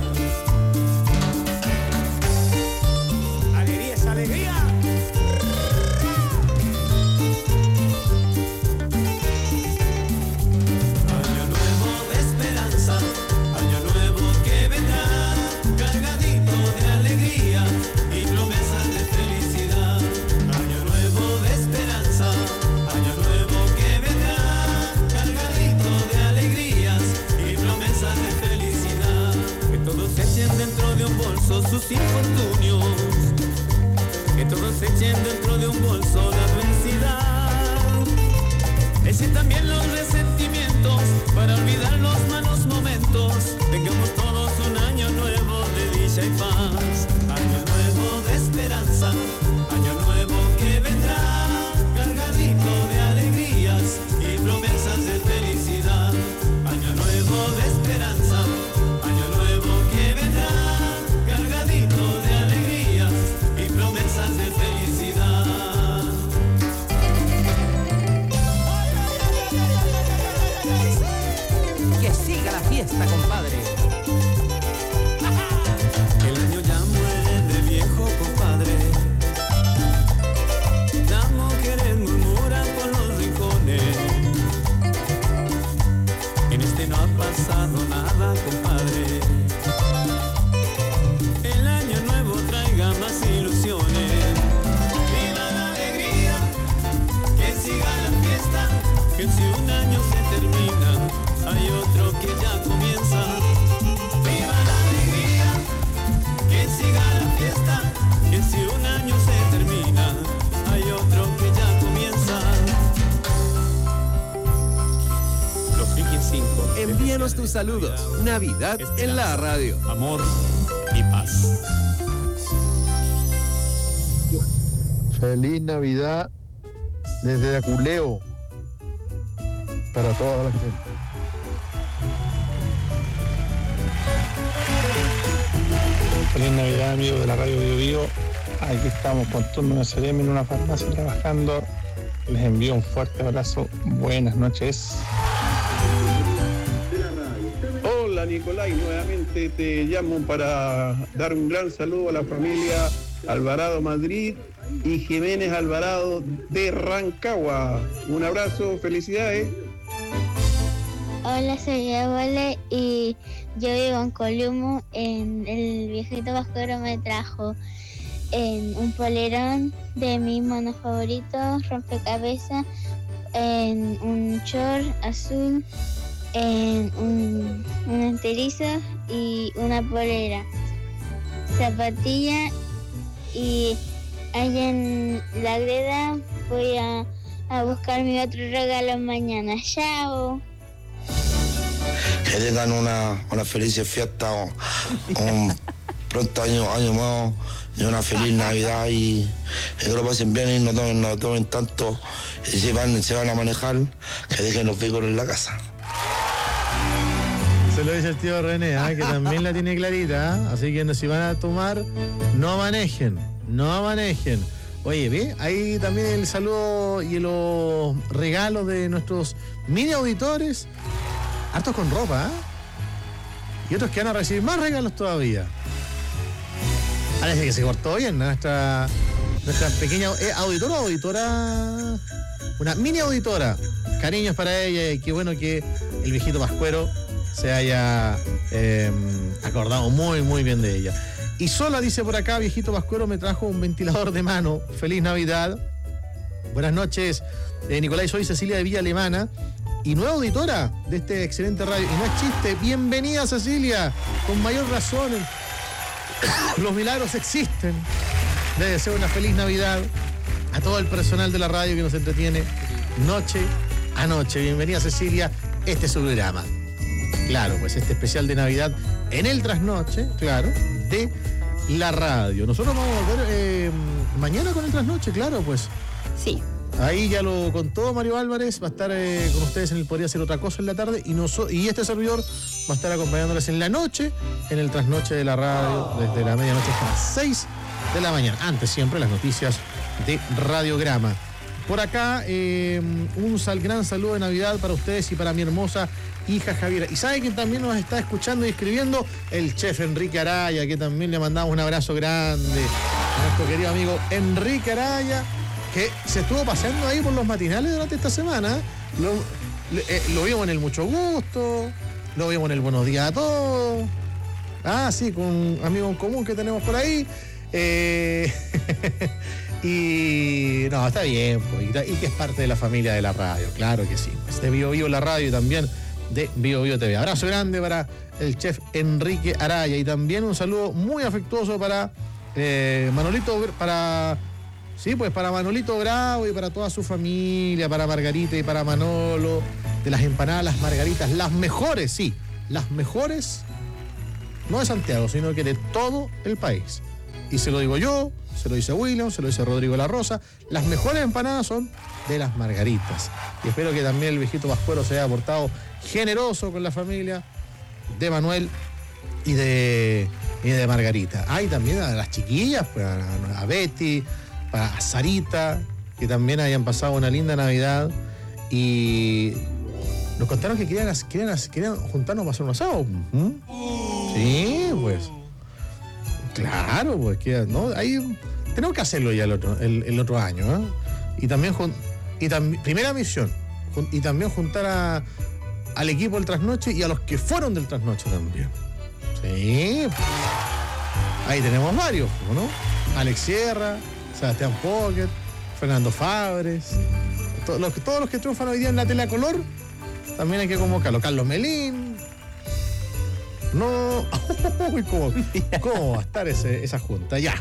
Alegría es alegría. Año nuevo de esperanza, año nuevo que vendrá, cargadito de alegría y promesas de felicidad. Año nuevo de esperanza, año nuevo que vendrá, cargadito de alegrías y promesas de felicidad. Que todos echen dentro de un bolso sus infortunios, que todos echen dentro de un bolso la adversidad. Echen también los resentimientos para olvidar los malos momentos. Tengamos todos un año nuevo de dicha y paz. Año nuevo de esperanza, año nuevo que vendrá, cargadito de alegrías y promesas de felicidad. Año nuevo de esperanza, año nuevo que vendrá, cargadito de alegrías y promesas de felicidad. Que siga la fiesta, compadre. El año ya muere de viejo, compadre. Las mujeres murmuran por los rincones. En este no ha pasado nada, compadre. El año nuevo traiga más ilusiones. ¡Viva la alegría! Que siga la fiesta. Que si un año se termina, hay otro que ya comienza. ¡Viva la alegría! Que siga la fiesta. Que si un año se termina, hay otro que ya comienza. Los Viking cinco. Envíanos tus saludos. Navidad en la radio. Amor y paz. Feliz Navidad desde Aculeo para toda la gente. Feliz Navidad, amigos de la radio Bio Bio. Aquí estamos con turno de C R M en una farmacia trabajando. Les envío un fuerte abrazo. Buenas noches. Hola Nicolai, nuevamente te llamo para dar un gran saludo a la familia Alvarado Madrid y Jiménez Alvarado de Rancagua. Un abrazo, felicidades. Hola, soy Évole y yo vivo en Columo. En el viejito vascuero me trajo en un polerón de mi mono favorito, rompecabezas, en un short azul, en un, un enterizo y una polera, zapatilla, y allá en la greda voy a, a buscar mi otro regalo mañana. Chao. Que tengan una, una feliz fiesta, un pronto año, año nuevo y una feliz Navidad y, y que lo pasen bien y no tomen, no tomen tanto. Y si van, se van a manejar, que dejen los vehículos en la casa. Se lo dice el tío René, ¿eh? Que también la tiene clarita, ¿eh? Así que no, si van a tomar, no manejen, no manejen. Oye, ¿ve? Ahí también el saludo y los regalos de nuestros mini auditores. Hartos con ropa, ¿eh? Y otros que van a recibir más regalos todavía. Parece que se cortó bien, ¿no? Nuestra, nuestra pequeña eh, auditora o auditora, una mini auditora. Cariños para ella y qué bueno que el viejito pascuero se haya eh, acordado muy, muy bien de ella. Y Sola dice por acá, viejito pascuero me trajo un ventilador de mano. Feliz Navidad. Buenas noches, eh, Nicolai, soy Cecilia de Villa Alemana y nueva auditora de este excelente radio. Y no es chiste, bienvenida Cecilia, con mayor razón. Los milagros existen. Les deseo una feliz Navidad a todo el personal de la radio que nos entretiene noche a noche. Bienvenida Cecilia, este es su programa. Claro, pues este especial de Navidad en el trasnoche, claro, de la radio. Nosotros vamos a volver eh, mañana con el trasnoche, claro, pues. Sí. Ahí ya lo contó Mario Álvarez, va a estar eh, con ustedes en el Podría Ser Otra Cosa en la tarde y, noso- y este servidor va a estar acompañándoles en la noche, en el trasnoche de la radio, desde la medianoche hasta las seis de la mañana. Antes siempre las noticias de Radiograma. Por acá, eh, un sal, gran saludo de Navidad para ustedes y para mi hermosa hija Javiera. Y sabe que también nos está escuchando y escribiendo el chef Enrique Araya, que también le mandamos un abrazo grande a nuestro querido amigo Enrique Araya, que se estuvo paseando ahí por los matinales durante esta semana. Lo, eh, lo vimos en el Mucho Gusto, lo vimos en el Buenos Días a Todos. Ah, sí, con un amigo en común que tenemos por ahí. Eh, y no, está bien, pues, y, y que es parte de la familia de la radio, claro que sí. Pues, de Bio Bio la radio y también de Bio Bio T V. Abrazo grande para el chef Enrique Araya y también un saludo muy afectuoso para eh, Manolito, para... Sí, pues para Manolito Bravo y para toda su familia, para Margarita y para Manolo, de las empanadas, las margaritas, las mejores, sí, las mejores, no de Santiago, sino que de todo el país. Y se lo digo yo, se lo dice William, se lo dice Rodrigo La Rosa, las mejores empanadas son de las margaritas. Y espero que también el viejito Pascuero se haya portado generoso con la familia de Manuel y de, y de Margarita. Ah, y también a las chiquillas, pues a, a Betty, para Sarita, que también hayan pasado una linda Navidad y nos contaron que querían, querían, querían juntarnos para hacer un asado. ¿Mm? Sí, pues. Claro, pues que no, ahí tenemos que hacerlo ya el otro, el, el otro año, ¿eh? Y también, y también primera misión, y también juntar a, al equipo del Trasnoche y a los que fueron del Trasnoche también. Sí. Ahí tenemos varios, ¿no? Alex Sierra, Sebastián Pocket, Fernando Fabres, todos los, todos los que triunfan hoy día en la tele a color, también hay que convocarlo. Carlos Melín. No. ¿Cómo, ¿Cómo va a estar ese, esa junta? Ya.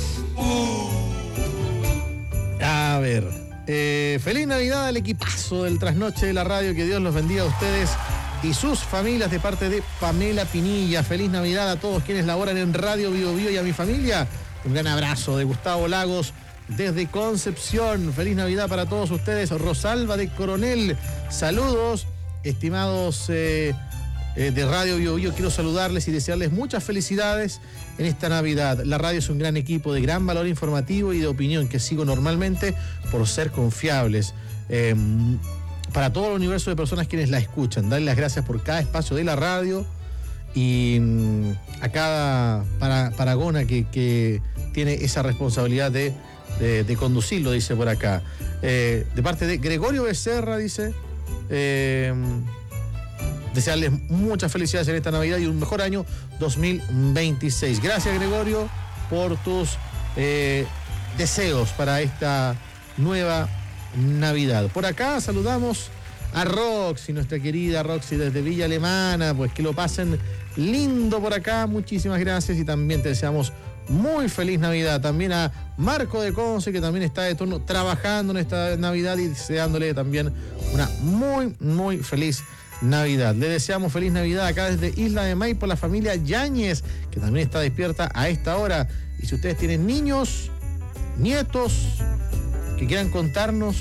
A ver. Eh, feliz Navidad al equipazo del Trasnoche de la radio. Que Dios los bendiga a ustedes y sus familias de parte de Pamela Pinilla. Feliz Navidad a todos quienes laboran en Radio Bio Bio y a mi familia. Un gran abrazo de Gustavo Lagos desde Concepción. Feliz Navidad para todos ustedes. Rosalba de Coronel. Saludos, estimados eh, eh, de Radio Bio Bio. Quiero saludarles y desearles muchas felicidades en esta Navidad. La radio es un gran equipo de gran valor informativo y de opinión que sigo normalmente por ser confiables. Eh, para todo el universo de personas quienes la escuchan, darles las gracias por cada espacio de la radio y a cada para, paragona que, que tiene esa responsabilidad de, de, de conducirlo, dice por acá. Eh, de parte de Gregorio Becerra, dice, eh, desearles muchas felicidades en esta Navidad y un mejor año dos mil veintiséis. Gracias, Gregorio, por tus eh, deseos para esta nueva Navidad. Por acá saludamos a Roxy, nuestra querida Roxy desde Villa Alemana, pues que lo pasen lindo por acá, muchísimas gracias y también te deseamos muy feliz Navidad. También a Marco de Conce, que también está de turno trabajando en esta Navidad y deseándole también una muy, muy feliz Navidad. Le deseamos feliz Navidad acá desde Isla de Maipo, la familia Yáñez, que también está despierta a esta hora. Y si ustedes tienen niños, nietos, que quieran contarnos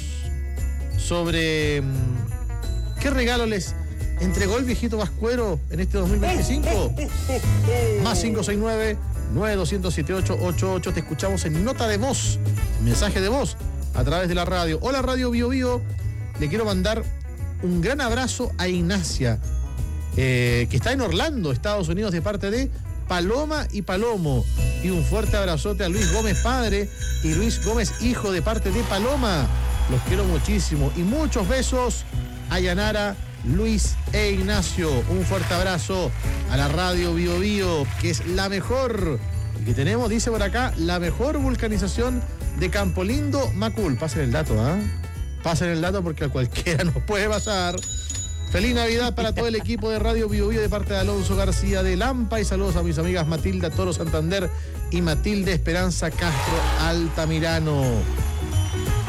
sobre qué regalo les entregó el viejito Pascuero en este dos mil veinticinco, más cinco seis nueve, nueve dos cero siete ocho ocho ocho. Te escuchamos en nota de voz, mensaje de voz a través de la radio. Hola Radio Bio Bio, le quiero mandar un gran abrazo a Ignacia, eh, que está en Orlando, Estados Unidos, de parte de Paloma y Palomo. Y un fuerte abrazote a Luis Gómez padre y Luis Gómez hijo, de parte de Paloma. Los quiero muchísimo. Y muchos besos a Yanara, Luis e Ignacio. Un fuerte abrazo a la Radio Bio Bio, que es la mejor, y que tenemos, dice por acá, la mejor vulcanización de Campo Lindo, Macul. Pasen el dato, ¿ah? ¿eh? Pasen el dato porque a cualquiera nos puede pasar. Feliz Navidad para todo el equipo de Radio Bio Bio de parte de Alonso García de Lampa, y saludos a mis amigas Matilda Toro Santander y Matilde Esperanza Castro Altamirano.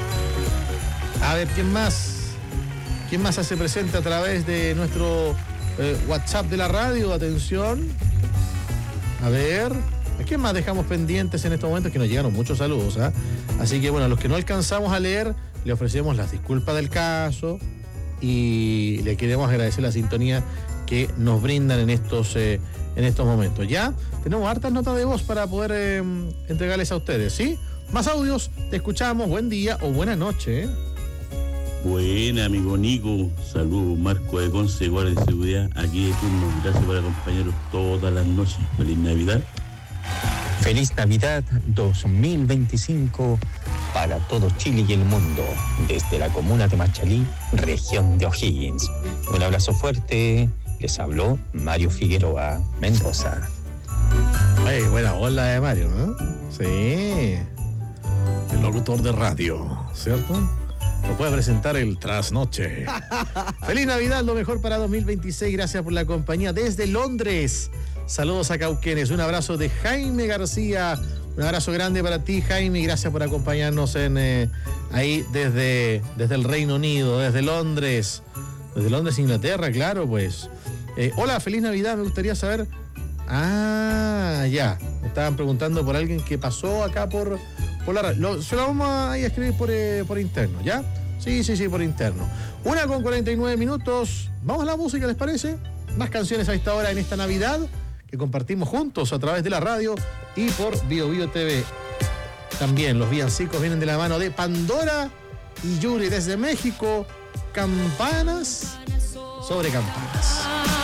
A ver, ¿quién más? ¿Quién más hace presente a través de nuestro eh, WhatsApp de la radio, atención. A ver, ¿a quién más dejamos pendientes en estos momentos? Que nos llegaron muchos saludos, ¿eh? Así que bueno, a los que no alcanzamos a leer, le ofrecemos las disculpas del caso y le queremos agradecer la sintonía que nos brindan en estos, eh, en estos momentos. Ya tenemos hartas notas de voz para poder eh, entregarles a ustedes, ¿sí? Más audios, te escuchamos, buen día o buena noche, ¿eh? Buena, amigo Nico. Saludos, Marco de Conce, guardia de seguridad. Aquí de turno. Gracias por acompañarnos todas las noches. Feliz Navidad. Feliz Navidad dos mil veinticinco para todo Chile y el mundo. Desde la comuna de Machalí, región de O'Higgins. Un abrazo fuerte. Les habló Mario Figueroa Mendoza. Ay, buena ola de Mario, ¿no? Sí. El locutor de radio, ¿cierto? Lo puede presentar el Trasnoche. Feliz Navidad, lo mejor para dos mil veintiséis. Gracias por la compañía desde Londres. Saludos a Cauquenes. Un abrazo de Jaime García. Un abrazo grande para ti, Jaime. Gracias por acompañarnos en eh, ahí desde, desde el Reino Unido, desde Londres. Desde Londres, Inglaterra, claro, pues. Eh, hola, feliz Navidad. Me gustaría saber. Ah, ya. Me estaban preguntando por alguien que pasó acá por. Por la, lo, se lo vamos a, a escribir por, eh, por interno, ¿ya? Sí, sí, sí, por interno. Una con cuarenta y nueve minutos. Vamos a la música, ¿les parece? Más canciones a esta hora en esta Navidad que compartimos juntos a través de la radio y por Bio Bio T V. También los villancicos vienen de la mano de Pandora y Yuri desde México. Campanas sobre campanas.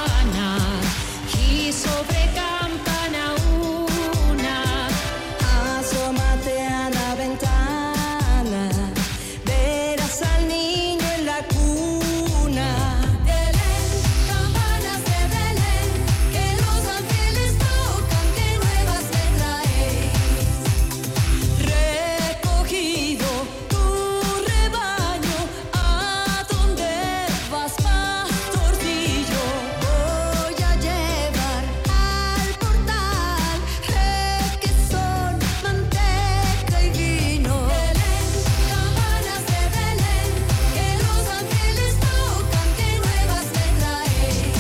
Y sobre campana una, asómate a la ventana, verás al niño en la cuna. Belén, campanas de Belén, que los ángeles tocan, que nuevas me traéis. Recogido tu rebaño, ¿a dónde vas, pastorcillo? Voy a llevar al portal requesón, manteca y vino. Belén, campanas de Belén, que los ángeles tocan, que nuevas me traéis.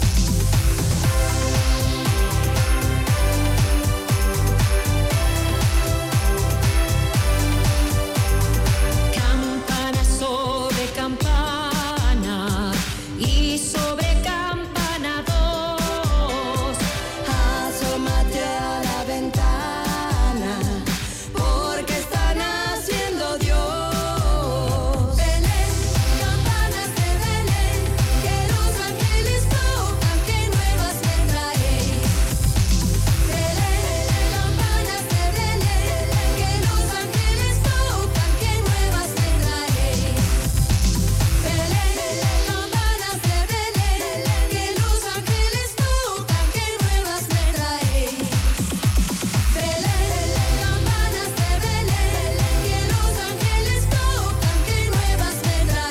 Campana sobre campana y sobre campana dos, asómate a la ventana, porque está naciendo Dios. Belén, campanas de Belén, que los ángeles tocan, que nuevas me traéis. Belén, campanas de Belén, que los ángeles tocan, que nuevas me traéis. Belén, campanas de Belén, que los ángeles tocan, que nuevas me traéis. Belén, campanas de Belén, que los ángeles tocan, que nuevas me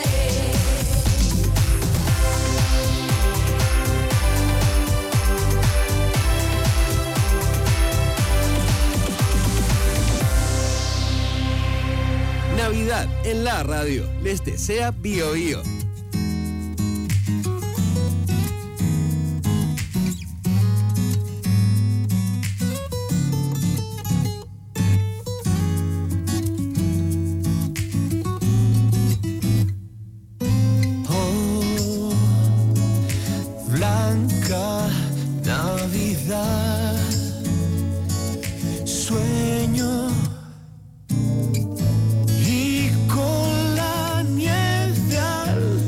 Navidad en la radio. Les desea Bio Bio. Oh, blanca Navidad, sueño y con la nieve al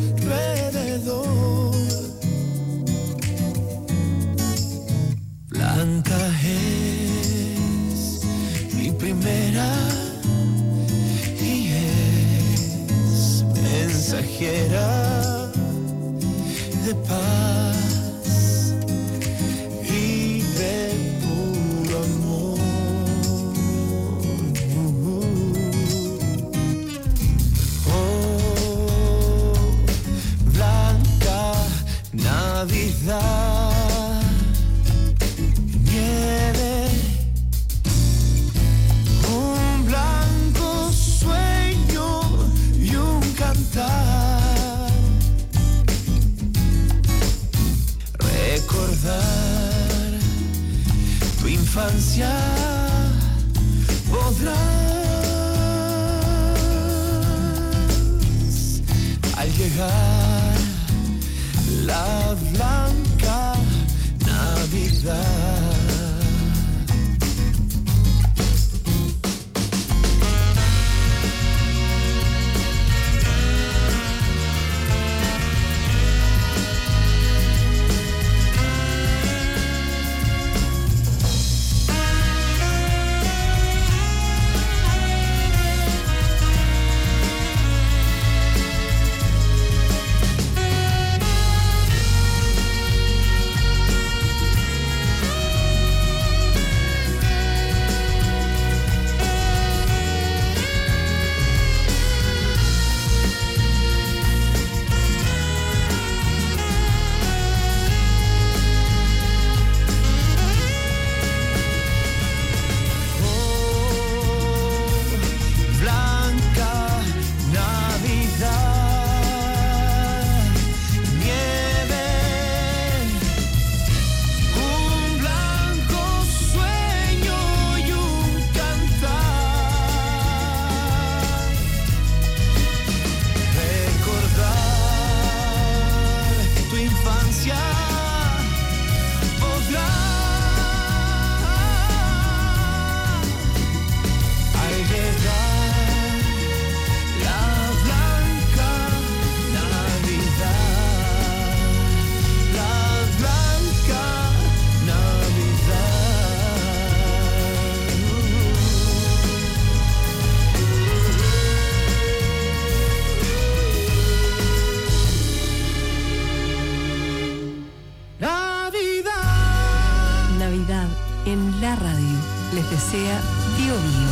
Bio Bio.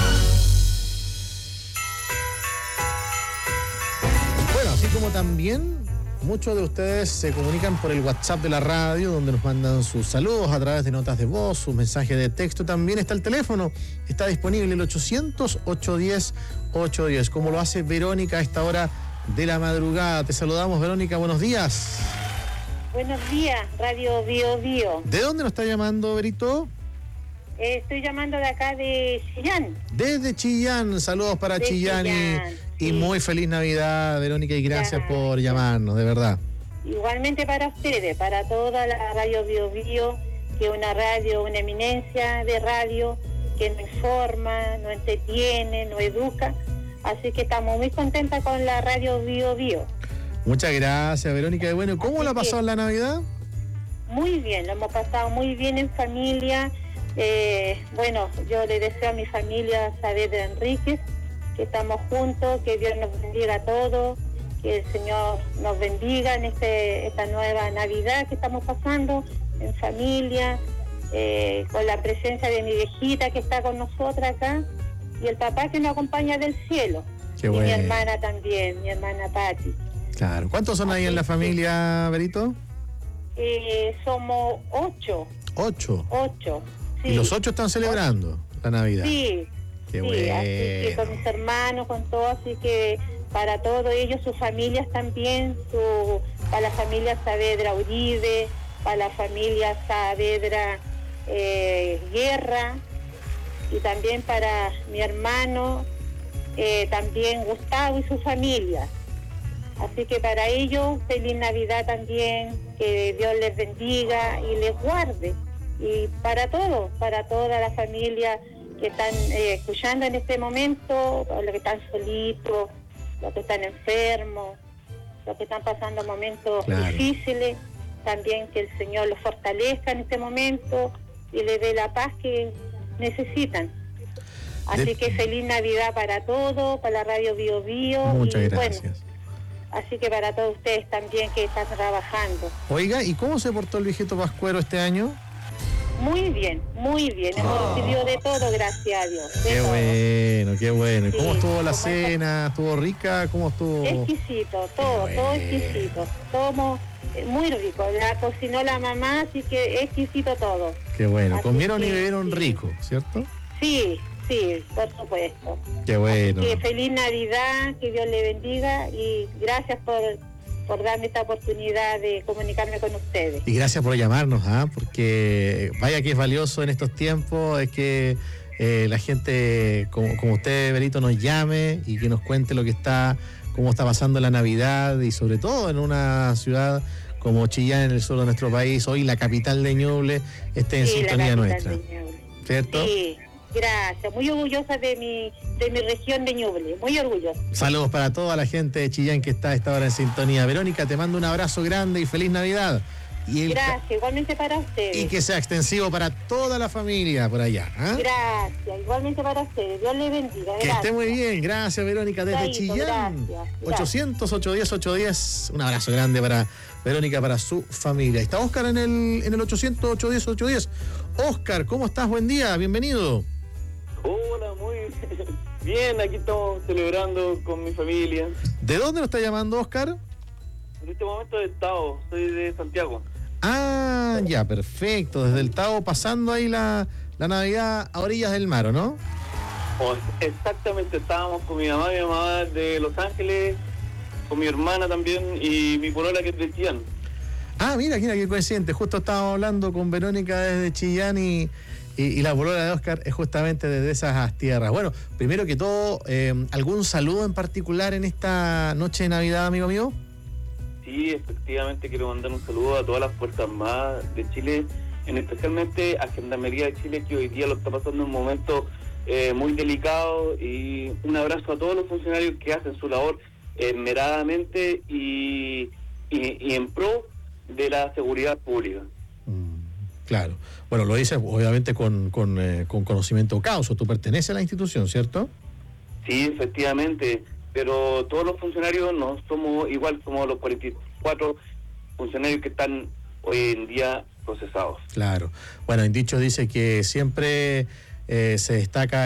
Bueno, así como también muchos de ustedes se comunican por el WhatsApp de la radio, donde nos mandan sus saludos a través de notas de voz, sus mensajes de texto. También está el teléfono, está disponible el ochocientos, ochocientos diez, ochocientos diez, como lo hace Verónica a esta hora de la madrugada. Te saludamos, Verónica, buenos días. Buenos días, Radio Bio Bio. ¿De dónde nos está llamando, Verito? Eh, estoy llamando de acá de Chillán. Desde Chillán, saludos para De Chillán, y- Chillán, y, sí. muy feliz Navidad, Verónica, y gracias por llamarnos, de verdad. Igualmente para ustedes, para toda la Radio Bio Bio, que es una radio, una eminencia de radio, que nos informa, nos entretiene, nos educa. Así que estamos muy contentas con la Radio Bio Bio. Muchas gracias, Verónica. Y bueno, ¿cómo la pasó en la Navidad? Muy bien, lo hemos pasado muy bien en familia. Eh, bueno, yo le deseo a mi familia Saavedra Enríquez que estamos juntos, que Dios nos bendiga a todos, que el Señor nos bendiga en este, esta nueva Navidad que estamos pasando en familia, eh, con la presencia de mi viejita que está con nosotras acá y el papá que nos acompaña del cielo. Qué y bueno. mi hermana también, mi hermana Patti. Claro. ¿Cuántos son ahí en la familia, Verito? Eh, somos ocho, Ocho. ocho. Sí. Y los ocho están celebrando la Navidad. Sí, Qué sí, bueno. así que con mis hermanos, con todo, así que para todos ellos, sus familias también, su, para la familia Saavedra Uribe, para la familia Saavedra eh, Guerra, y también para mi hermano, eh, también Gustavo y su familia. Así que para ellos, feliz Navidad también, que Dios les bendiga y les guarde. Y para todos, para toda la familia que están eh, escuchando en este momento, los que están solitos, los que están enfermos, los que están pasando momentos Claro. difíciles, también que el Señor los fortalezca en este momento y les dé la paz que necesitan. Así De- que feliz Navidad para todos, para la Radio Bio Bio. Muchas y gracias. bueno, así que para todos ustedes también que están trabajando. Oiga, ¿y cómo se portó el viejito Pascuero este año? Muy bien, muy bien. Hemos recibido de todo, gracias a Dios. De Qué todo. bueno, qué bueno. ¿Y cómo Sí, estuvo la como cena? ¿Estuvo rica? ¿Cómo estuvo? Exquisito, todo, todo exquisito. Todo eh, muy rico. La cocinó la mamá, así que exquisito todo. Qué bueno. Así Comieron y que, bebieron rico, ¿cierto? Sí, sí, por supuesto. Qué bueno. Que feliz Navidad, que Dios le bendiga y gracias por, por darme esta oportunidad de comunicarme con ustedes. Y gracias por llamarnos, ¿ah? Porque vaya que es valioso en estos tiempos, es que eh, la gente como, como usted, Berito, nos llame y que nos cuente lo que está, cómo está pasando la Navidad y sobre todo en una ciudad como Chillán, en el sur de nuestro país, hoy la capital de Ñuble, esté en Sí, la sintonía capital nuestra. de Ñuble. ¿Cierto? Sí, gracias. Muy orgullosa de mi, de mi región de Ñuble, muy orgullosa. Saludos para toda la gente de Chillán que está a esta hora en sintonía. Verónica, te mando un abrazo grande y feliz Navidad. Y, el ca- Gracias, igualmente para ustedes. y que sea extensivo para toda la familia por allá. ¿ah? Gracias, igualmente para ustedes. Dios les bendiga. Que Gracias. esté muy bien, gracias Verónica desde Chaito, Chillán. gracias, gracias. ochocientos, ochocientos diez, ochocientos diez. Un abrazo grande para Verónica, para su familia. Está Oscar en el, en el ochocientos, ochocientos diez, ochocientos diez. Oscar, ¿cómo estás? Buen día, bienvenido. Hola, muy bien, aquí estamos celebrando con mi familia. ¿De dónde nos está llamando Oscar? En este momento de Estado, soy de Santiago. Ah, ya, perfecto. Desde el Tao pasando ahí la, la Navidad a orillas del mar, ¿o no? Oh, exactamente, estábamos con mi mamá, mi mamá de Los Ángeles, con mi hermana también y mi polola que es de Chillán. Ah, mira, mira, qué coincidente. Justo estábamos hablando con Verónica desde Chillán y, y, y la polola de Oscar es justamente desde esas tierras. Bueno, primero que todo, eh, ¿algún saludo en particular en esta noche de Navidad, amigo mío? Sí, efectivamente quiero mandar un saludo a todas las Fuerzas Armadas de Chile, en especialmente a Gendarmería de Chile, que hoy día lo está pasando en un momento eh, muy delicado, y un abrazo a todos los funcionarios que hacen su labor esmeradamente y, y, y en pro de la seguridad pública. Claro. Bueno, lo dices obviamente con, con, eh, con conocimiento causa. Tú perteneces a la institución, ¿cierto? Sí, efectivamente, pero todos los funcionarios no somos igual, somos los cuarenta y cuatro funcionarios que están hoy en día procesados. Claro. Bueno, en dicho dice que siempre eh, se destaca